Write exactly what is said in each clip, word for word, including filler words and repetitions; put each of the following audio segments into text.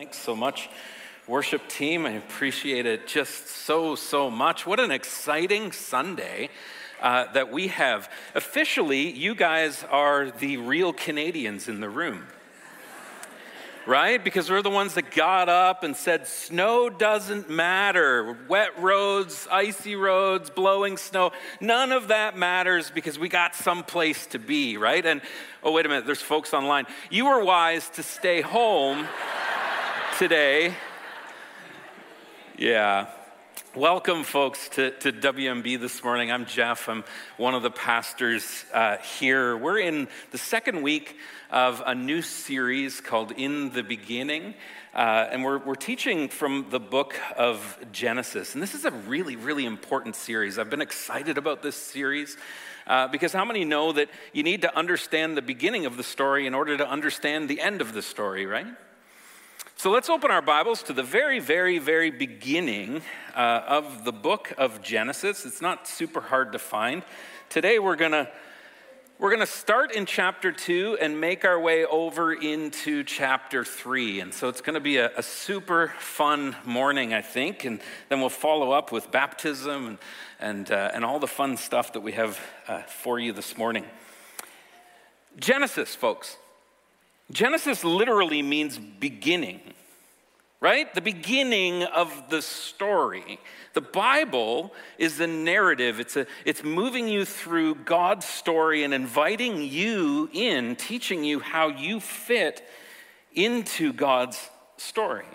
Thanks so much, worship team. I appreciate it just so, so much. What an exciting Sunday uh, that we have. Officially, you guys are the real Canadians in the room, right? Because we're the ones that got up and said, snow doesn't matter. Wet roads, icy roads, blowing snow, none of that matters because we got someplace to be, right? And, oh, wait a minute, there's folks online. You were wise to stay home today. Yeah. Welcome, folks, to, to W M B this morning. I'm Jeff. I'm one of the pastors uh, here. We're in the second week of a new series called In the Beginning, uh, and we're, we're teaching from the book of Genesis. And this is a really, really important series. I've been excited about this series uh, because how many know that you need to understand the beginning of the story in order to understand the end of the story, right? So let's open our Bibles to the very, very, very beginning uh, of the book of Genesis. It's not super hard to find. Today we're gonna we're gonna start in chapter two and make our way over into chapter three. And so it's gonna be a, a super fun morning, I think. And then we'll follow up with baptism and and uh, and all the fun stuff that we have uh, for you this morning. Genesis, folks. Genesis literally means beginning, right? The beginning of the story. The Bible is the narrative. It's a, it's moving you through God's story and inviting you in, teaching you how you fit into God's story.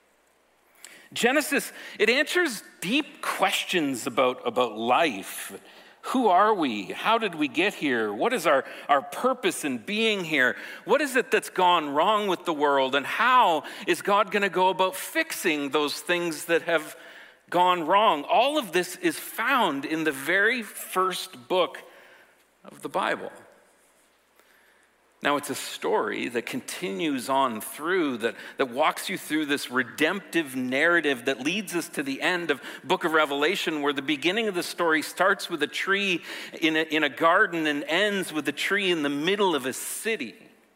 Genesis, it answers deep questions about, about life. Who are we? How did we get here? What is our, our purpose in being here? What is it that's gone wrong with the world? And how is God going to go about fixing those things that have gone wrong? All of this is found in the very first book of the Bible. Now, it's a story that continues on through, that, that walks you through this redemptive narrative that leads us to the end of book of Revelation, where the beginning of the story starts with a tree in a, in a garden and ends with a tree in the middle of a city.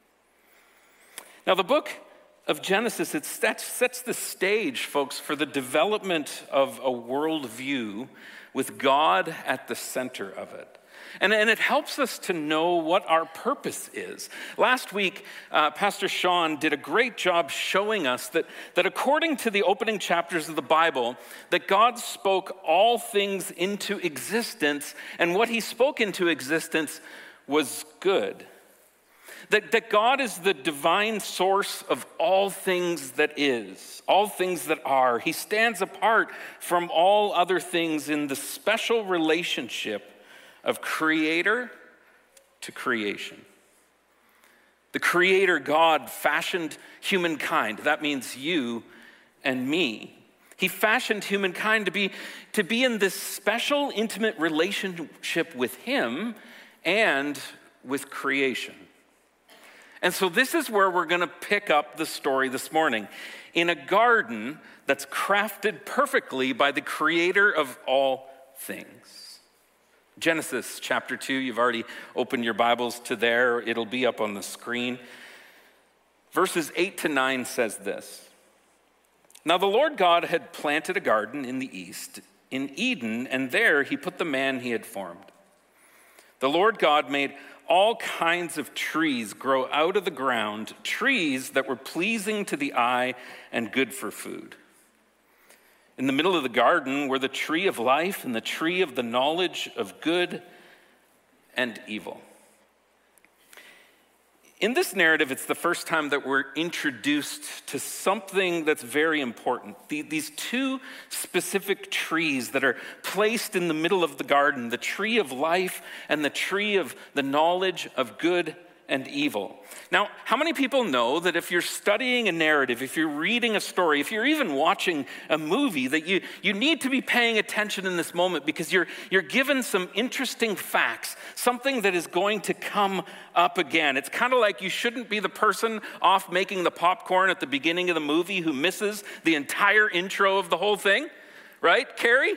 Now, the book of Genesis, it sets, sets the stage, folks, for the development of a worldview with God at the center of it. And, and it helps us to know what our purpose is. Last week, uh, Pastor Sean did a great job showing us that, that according to the opening chapters of the Bible, that God spoke all things into existence, and what he spoke into existence was good. That, that God is the divine source of all things that is, all things that are. He stands apart from all other things in the special relationship of creator to creation. The creator God fashioned humankind. That means you and me. He fashioned humankind to be, to be in this special, intimate relationship with him and with creation. And so this is where we're going to pick up the story this morning. In a garden that's crafted perfectly by the creator of all things. Genesis chapter two, you've already opened your Bibles to there. It'll be up on the screen. Verses eight to nine says this. Now the Lord God had planted a garden in the east, in Eden, and there he put the man he had formed. The Lord God made all kinds of trees grow out of the ground, trees that were pleasing to the eye and good for food. In the middle of the garden were the tree of life and the tree of the knowledge of good and evil. In this narrative, it's the first time that we're introduced to something that's very important. These two specific trees that are placed in the middle of the garden, the tree of life and the tree of the knowledge of good and evil. Now, how many people know that if you're studying a narrative, if you're reading a story, if you're even watching a movie, that you, you need to be paying attention in this moment because you're, you're given some interesting facts, something that is going to come up again. It's kind of like you shouldn't be the person off making the popcorn at the beginning of the movie who misses the entire intro of the whole thing, right, Carrie?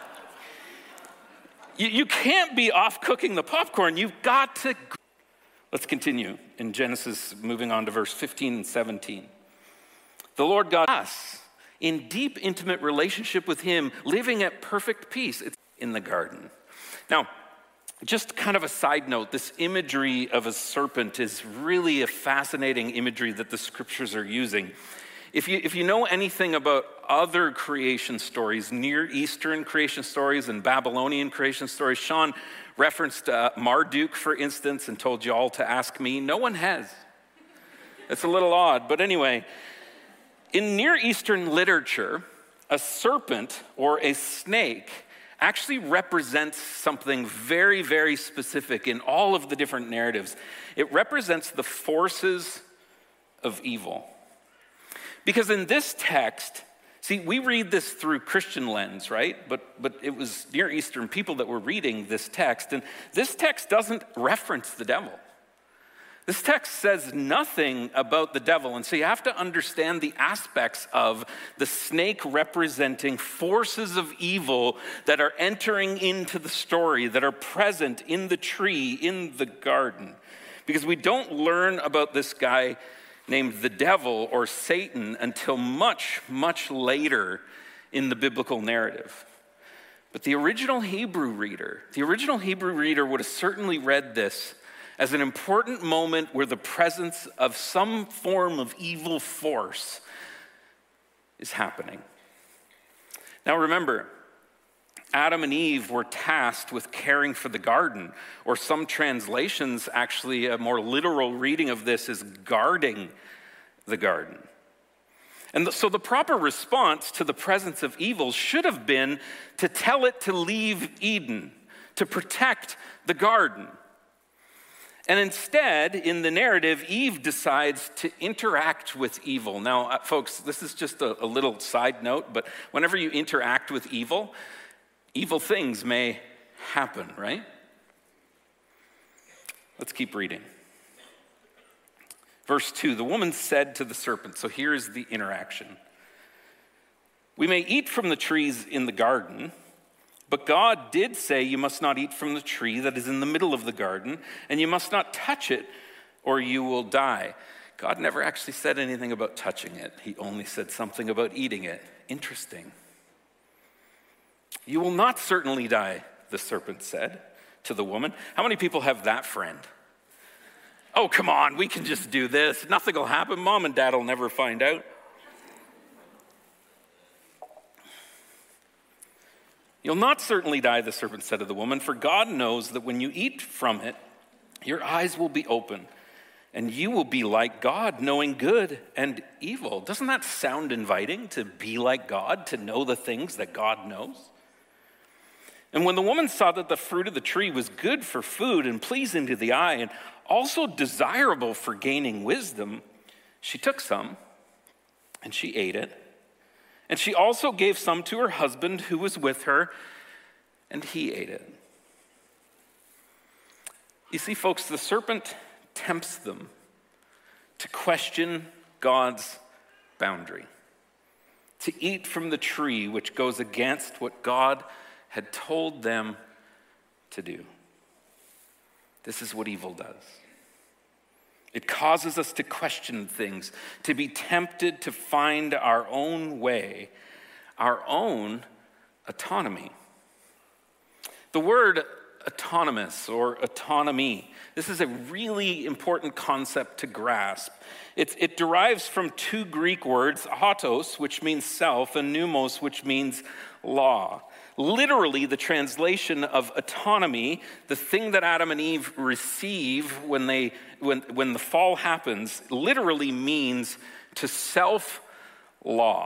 You, you can't be off cooking the popcorn. You've got to Let's continue in Genesis, moving on to verse fifteen and seventeen. The Lord God us in deep, intimate relationship with him, living at perfect peace. It's in the garden. Now, just kind of a side note, this imagery of a serpent is really a fascinating imagery that the scriptures are using. If you, if you know anything about other creation stories, Near Eastern creation stories and Babylonian creation stories, Sean referenced uh, Marduk, for instance, and told you all to ask me. No one has. It's a little odd, but anyway, in Near Eastern literature, a serpent or a snake actually represents something very, very specific in all of the different narratives. It represents the forces of evil. Because in this text, see, we read this through Christian lens, right? But, but it was Near Eastern people that were reading this text, and this text doesn't reference the devil. This text says nothing about the devil, and so you have to understand the aspects of the snake representing forces of evil that are entering into the story, that are present in the tree, in the garden. Because we don't learn about this guy named the devil or Satan until much, much later in the biblical narrative. But the original Hebrew reader, the original Hebrew reader would have certainly read this as an important moment where the presence of some form of evil force is happening. Now remember, Adam and Eve were tasked with caring for the garden, or some translations, actually a more literal reading of this is guarding the garden. And so the proper response to the presence of evil should have been to tell it to leave Eden, to protect the garden. And instead, in the narrative, Eve decides to interact with evil. Now, uh, folks, this is just a, a little side note, but whenever you interact with evil, evil things may happen, right? Let's keep reading. Verse two, the woman said to the serpent, so here's the interaction. We may eat from the trees in the garden, but God did say you must not eat from the tree that is in the middle of the garden, and you must not touch it or you will die. God never actually said anything about touching it. He only said something about eating it. Interesting. You will not certainly die, the serpent said to the woman. How many people have that friend? Oh, come on, we can just do this. Nothing will happen. Mom and dad will never find out. You'll not certainly die, the serpent said to the woman, for God knows that when you eat from it, your eyes will be open, and you will be like God, knowing good and evil. Doesn't that sound inviting, to be like God, to know the things that God knows? And when the woman saw that the fruit of the tree was good for food and pleasing to the eye, and also desirable for gaining wisdom, she took some, and she ate it. And she also gave some to her husband who was with her, and he ate it. You see, folks, the serpent tempts them to question God's boundary, to eat from the tree which goes against what God had told them to do. This is what evil does. It causes us to question things, to be tempted to find our own way, our own autonomy. The word autonomous or autonomy, this is a really important concept to grasp. It, it derives from two Greek words, autos, which means self, and pneumos, which means law. Literally, the translation of autonomy, the thing that Adam and Eve receive when they when when the fall happens, literally means to self-law.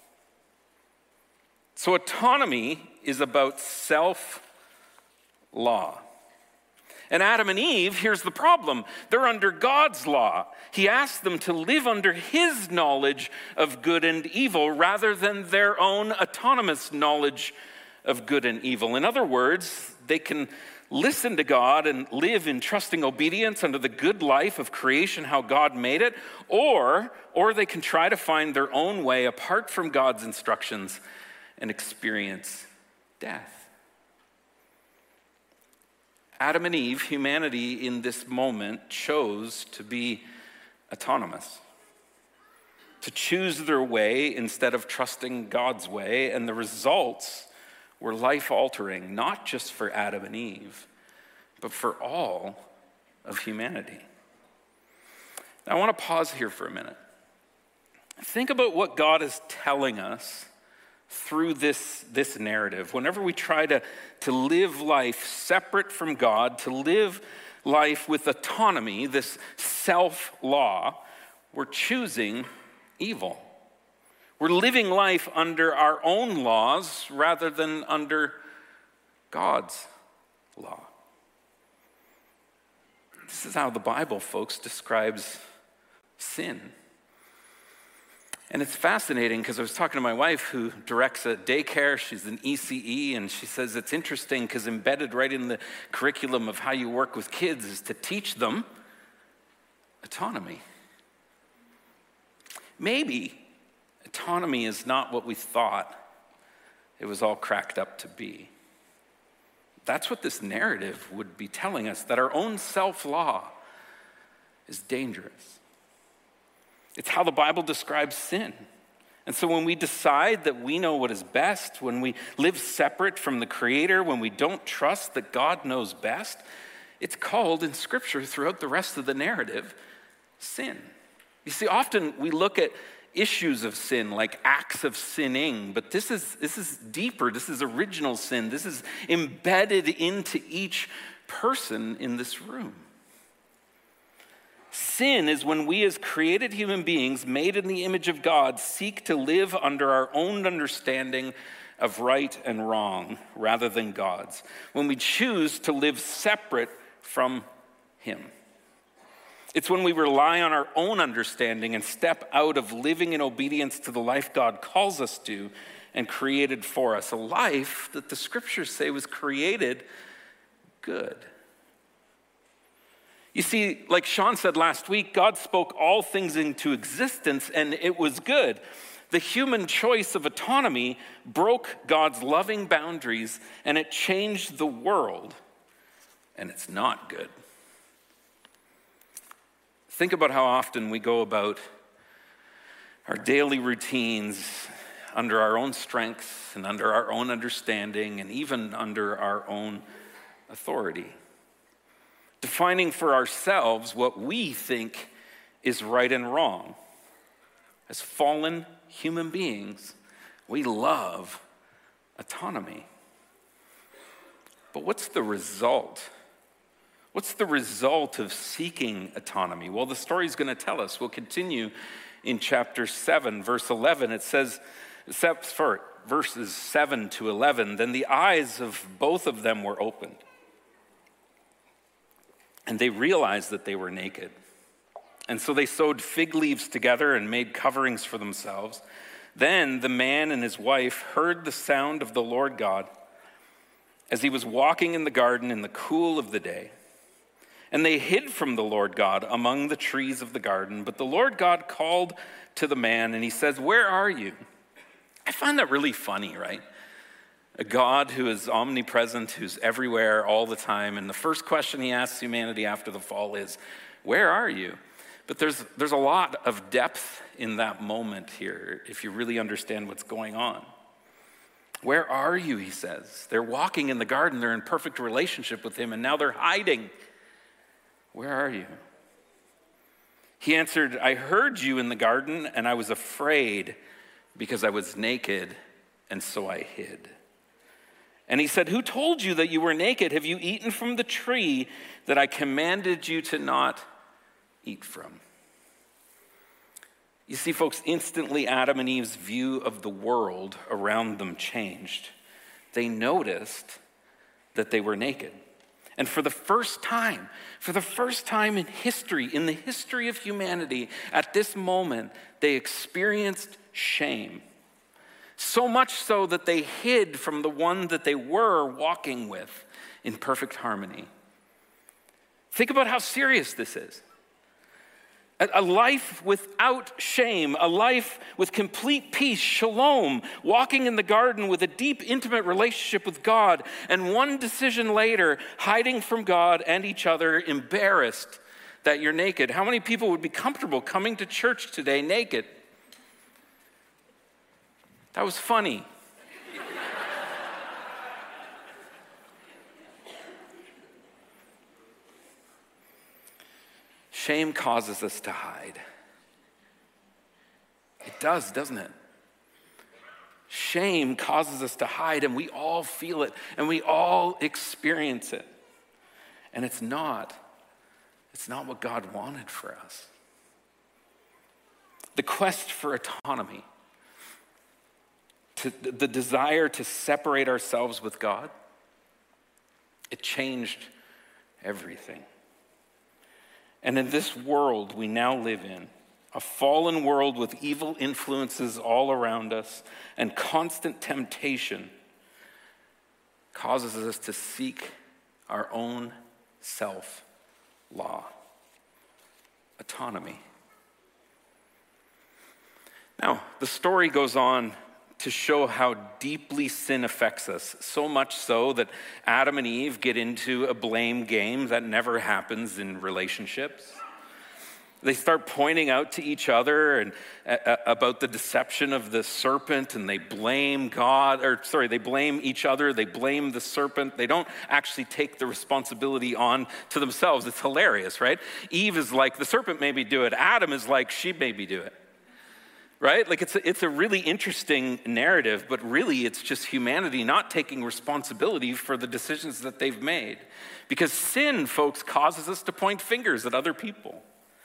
So autonomy is about self-law. And Adam and Eve, here's the problem. They're under God's law. He asked them to live under his knowledge of good and evil rather than their own autonomous knowledge of good and evil. In other words, they can listen to God and live in trusting obedience under the good life of creation, how God made it, or, or they can try to find their own way apart from God's instructions and experience death. Adam and Eve, humanity in this moment, chose to be autonomous, to choose their way instead of trusting God's way, and the results were life-altering, not just for Adam and Eve, but for all of humanity. Now, I want to pause here for a minute. Think about what God is telling us through this, this narrative. Whenever we try to, to live life separate from God, to live life with autonomy, this self-law, we're choosing evil. We're living life under our own laws rather than under God's law. This is how the Bible, folks, describes sin. And it's fascinating because I was talking to my wife who directs a daycare. She's an E C E, and she says it's interesting because embedded right in the curriculum of how you work with kids is to teach them autonomy. Maybe autonomy is not what we thought it was all cracked up to be. That's what this narrative would be telling us, that our own self-law is dangerous. It's how the Bible describes sin. And so when we decide that we know what is best, when we live separate from the Creator, when we don't trust that God knows best, it's called in Scripture throughout the rest of the narrative, sin. You see, often we look at issues of sin like acts of sinning, but this is, this is deeper. This is original sin. This is embedded into each person in this room. Sin is when we as created human beings made in the image of God seek to live under our own understanding of right and wrong rather than God's. When we choose to live separate from Him. It's when we rely on our own understanding and step out of living in obedience to the life God calls us to and created for us. A life that the Scriptures say was created good. You see, like Sean said last week, God spoke all things into existence and it was good. The human choice of autonomy broke God's loving boundaries and it changed the world, and it's not good. Think about how often we go about our daily routines under our own strengths and under our own understanding and even under our own authority, defining for ourselves what we think is right and wrong. As fallen human beings, we love autonomy. But what's the result? What's the result of seeking autonomy? Well, the story's going to tell us. We'll continue in chapter seven, verse eleven. It says, verses seven to eleven, then the eyes of both of them were opened, and they realized that they were naked. And so they sewed fig leaves together and made coverings for themselves. Then the man and his wife heard the sound of the Lord God as he was walking in the garden in the cool of the day. And they hid from the Lord God among the trees of the garden. But the Lord God called to the man and he says, "Where are you?" I find that really funny, right? A God who is omnipresent, who's everywhere all the time. And the first question he asks humanity after the fall is, "Where are you?" But there's, there's a lot of depth in that moment here if you really understand what's going on. "Where are you?" he says. They're walking in the garden. They're in perfect relationship with him. And now they're hiding. "Where are you?" He answered, "I heard you in the garden, and I was afraid because I was naked, and so I hid." And he said, "Who told you that you were naked? Have you eaten from the tree that I commanded you to not eat from?" You see, folks, instantly Adam and Eve's view of the world around them changed. They noticed that they were naked. And for the first time, for the first time in history, in the history of humanity, at this moment, they experienced shame. So much so that they hid from the one that they were walking with in perfect harmony. Think about how serious this is. A life without shame, a life with complete peace, shalom, walking in the garden with a deep, intimate relationship with God, and one decision later, hiding from God and each other, embarrassed that you're naked. How many people would be comfortable coming to church today naked? That was funny. Shame causes us to hide. It does, doesn't it? Shame causes us to hide, and we all feel it, and we all experience it. And it's not, it's not what God wanted for us. The quest for autonomy, to, the desire to separate ourselves with God, it changed everything. And in this world we now live in, a fallen world with evil influences all around us and constant temptation, causes us to seek our own self-law, autonomy. Now, the story goes on to show how deeply sin affects us, so much so that Adam and Eve get into a blame game that never happens in relationships. They start pointing out to each other and uh, about the deception of the serpent, and they blame God, or sorry, they blame each other, they blame the serpent. They don't actually take the responsibility on to themselves. It's hilarious, right? Eve is like, the serpent made me do it. Adam is like, she made me do it. Right? Like it's a, it's a really interesting narrative, but really it's just humanity not taking responsibility for the decisions that they've made. Because sin, folks, causes us to point fingers at other people.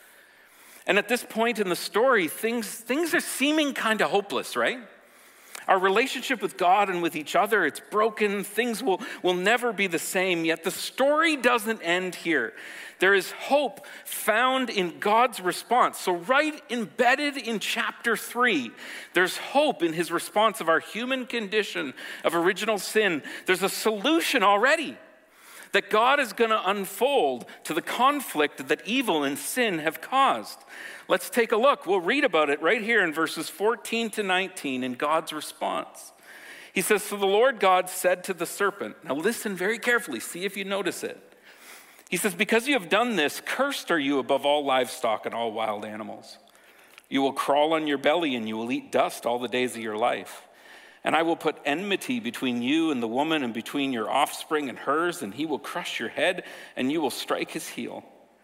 And at this point in the story, things, things are seeming kind of hopeless, right? Our relationship with God and with each other, it's broken. Things will, will never be the same, yet the story doesn't end here. There is hope found in God's response. So right embedded in chapter three, there's hope in his response of our human condition of original sin. There's a solution already that God is going to unfold to the conflict that evil and sin have caused. Let's take a look. We'll read about it right here in verses fourteen to nineteen in God's response. He says, "So the Lord God said to the serpent," now listen very carefully, see if you notice it. He says, "Because you have done this, cursed are you above all livestock and all wild animals. You will crawl on your belly and you will eat dust all the days of your life. And I will put enmity between you and the woman and between your offspring and hers, and he will crush your head and you will strike his heel.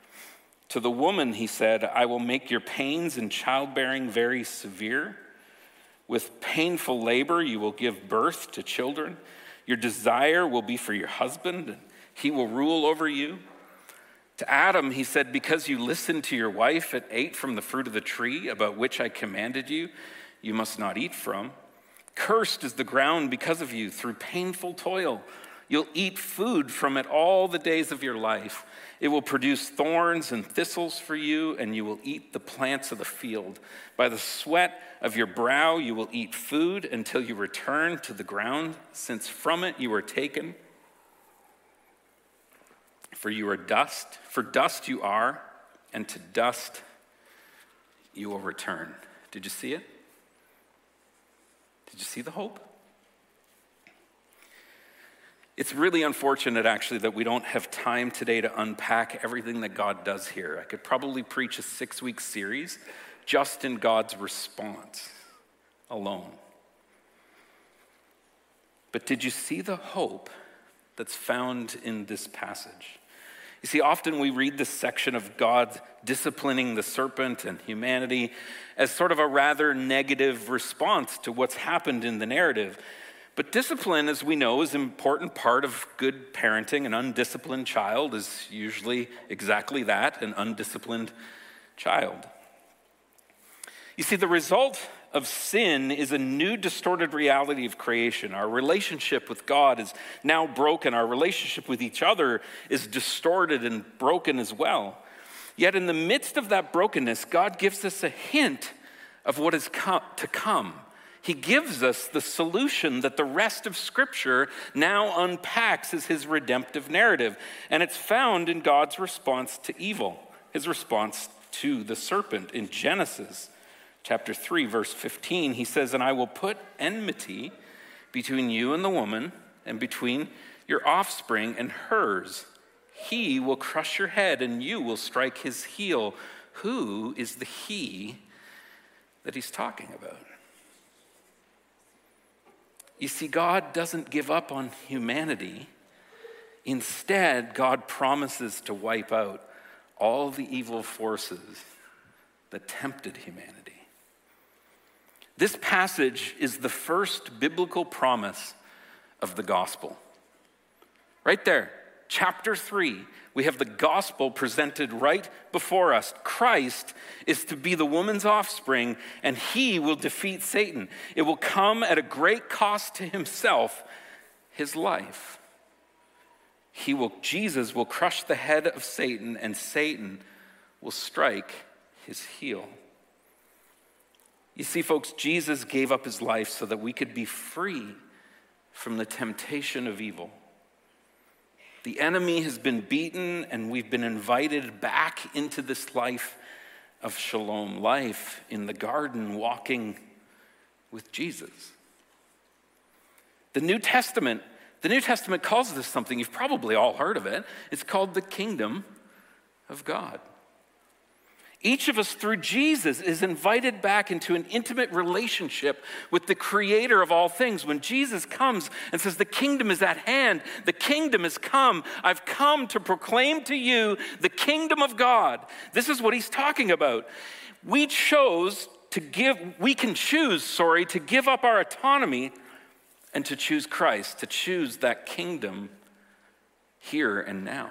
To the woman, he said, I will make your pains in childbearing very severe. With painful labor, you will give birth to children. Your desire will be for your husband, and he will rule over you. To Adam, he said, because you listened to your wife and ate from the fruit of the tree about which I commanded you, you must not eat from. Cursed is the ground because of you. Through painful toil, you'll eat food from it all the days of your life. It will produce thorns and thistles for you, and you will eat the plants of the field. By the sweat of your brow, you will eat food until you return to the ground, since from it you were taken. For you are dust, for dust you are, and to dust you will return." Did you see it? Did you see the hope? It's really unfortunate, actually, that we don't have time today to unpack everything that God does here. I could probably preach a six-week series just in God's response alone. But did you see the hope that's found in this passage? You see, often we read this section of God disciplining the serpent and humanity as sort of a rather negative response to what's happened in the narrative. But discipline, as we know, is an important part of good parenting. An undisciplined child is usually exactly that, an undisciplined child. You see, the result of sin is a new distorted reality of creation. Our relationship with God is now broken. Our relationship with each other is distorted and broken as well. Yet in the midst of that brokenness, God gives us a hint of what is to come. He gives us the solution that the rest of Scripture now unpacks as his redemptive narrative. And it's found in God's response to evil, his response to the serpent in Genesis chapter three, verse fifteen. He says, "And I will put enmity between you and the woman, and between your offspring and hers. He will crush your head, and you will strike his heel." Who is the he that he's talking about? You see, God doesn't give up on humanity. Instead, God promises to wipe out all the evil forces that tempted humanity. This passage is the first biblical promise of the gospel. Right there, chapter three, we have the gospel presented right before us. Christ is to be the woman's offspring, and he will defeat Satan. It will come at a great cost to himself, his life. He will, Jesus will crush the head of Satan, and Satan will strike his heel. You see, folks, Jesus gave up his life so that we could be free from the temptation of evil. The enemy has been beaten, and we've been invited back into this life of shalom, life in the garden, walking with Jesus. The New Testament, the New Testament calls this something, you've probably all heard of it. It's called the kingdom of God. Each of us, through Jesus, is invited back into an intimate relationship with the creator of all things. When Jesus comes and says, "The kingdom is at hand, the kingdom has come. I've come to proclaim to you the kingdom of God." This is what he's talking about. We chose to give, we can choose, sorry, to give up our autonomy and to choose Christ, to choose that kingdom here and now.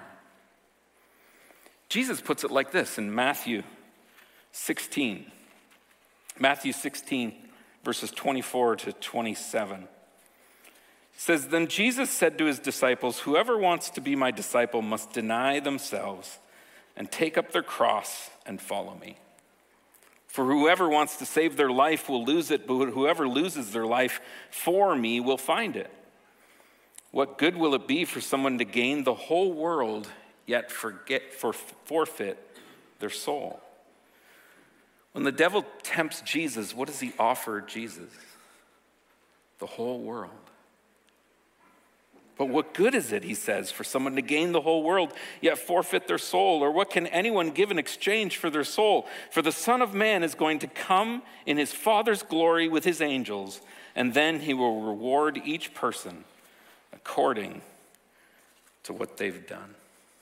Jesus puts it like this in Matthew sixteen. Matthew sixteen, verses twenty-four to twenty-seven. It says, "Then Jesus said to his disciples, 'Whoever wants to be my disciple must deny themselves and take up their cross and follow me. For whoever wants to save their life will lose it, but whoever loses their life for me will find it. What good will it be for someone to gain the whole world yet forget for forfeit their soul?'" When the devil tempts Jesus, what does he offer Jesus? The whole world. "But what good is it," he says, "for someone to gain the whole world, yet forfeit their soul? Or what can anyone give in exchange for their soul? For the Son of Man is going to come in his Father's glory with his angels, and then he will reward each person according to what they've done."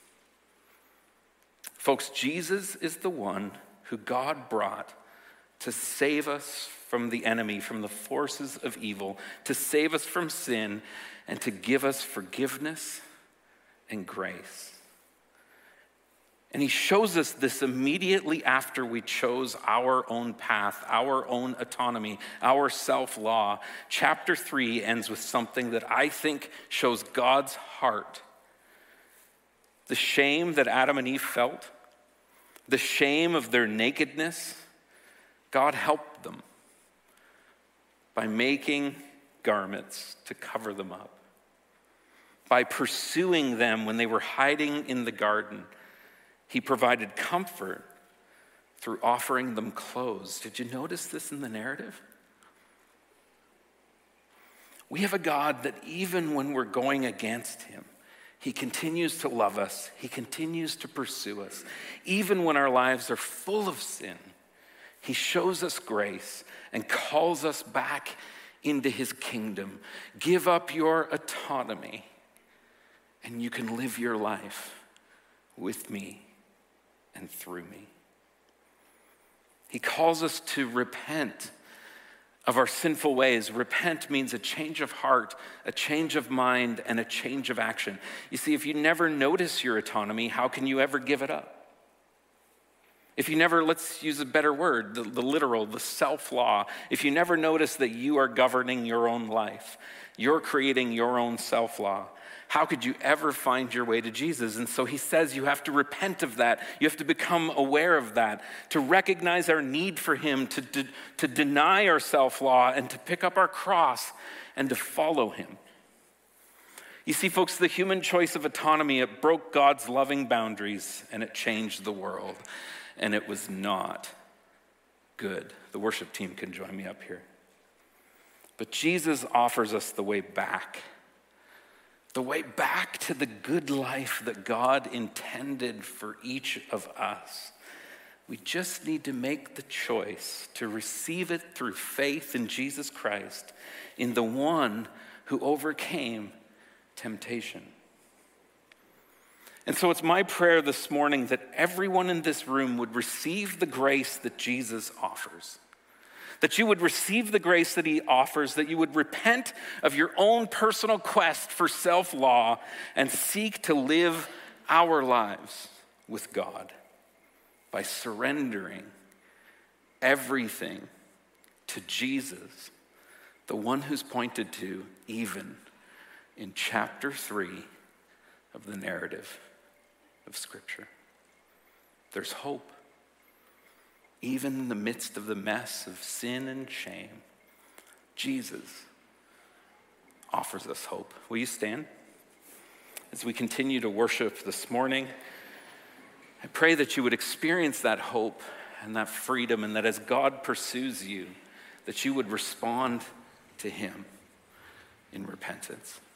Folks, Jesus is the one who God brought to save us from the enemy, from the forces of evil, to save us from sin, and to give us forgiveness and grace. And he shows us this immediately after we chose our own path, our own autonomy, our self-law. Chapter three ends with something that I think shows God's heart. The shame that Adam and Eve felt, the shame of their nakedness, God helped them by making garments to cover them up. By pursuing them when they were hiding in the garden, he provided comfort through offering them clothes. Did you notice this in the narrative? We have a God that even when we're going against him, he continues to love us. He continues to pursue us. Even when our lives are full of sin, he shows us grace and calls us back into his kingdom. Give up your autonomy, and you can live your life with me and through me. He calls us to repent of our sinful ways. Repent means a change of heart, a change of mind, and a change of action. You see, if you never notice your autonomy, how can you ever give it up? If you never, let's use a better word, the, the literal, the self-law, if you never notice that you are governing your own life, you're creating your own self-law, how could you ever find your way to Jesus? And so he says you have to repent of that. You have to become aware of that, to recognize our need for him, to, to, to deny our self-law, and to pick up our cross and to follow him. You see, folks, the human choice of autonomy, it broke God's loving boundaries and it changed the world. and it was not good. The worship team can join me up here. But Jesus offers us the way back. The way back to the good life that God intended for each of us. We just need to make the choice to receive it through faith in Jesus Christ, in the one who overcame temptation. And so it's my prayer this morning that everyone in this room would receive the grace that Jesus offers. That you would receive the grace that he offers, that you would repent of your own personal quest for self-law and seek to live our lives with God by surrendering everything to Jesus, the one who's pointed to even in chapter three of the narrative of Scripture. There's hope. Even in the midst of the mess of sin and shame, Jesus offers us hope. Will you stand? As we continue to worship this morning, I pray that you would experience that hope and that freedom, and that as God pursues you, that you would respond to him in repentance.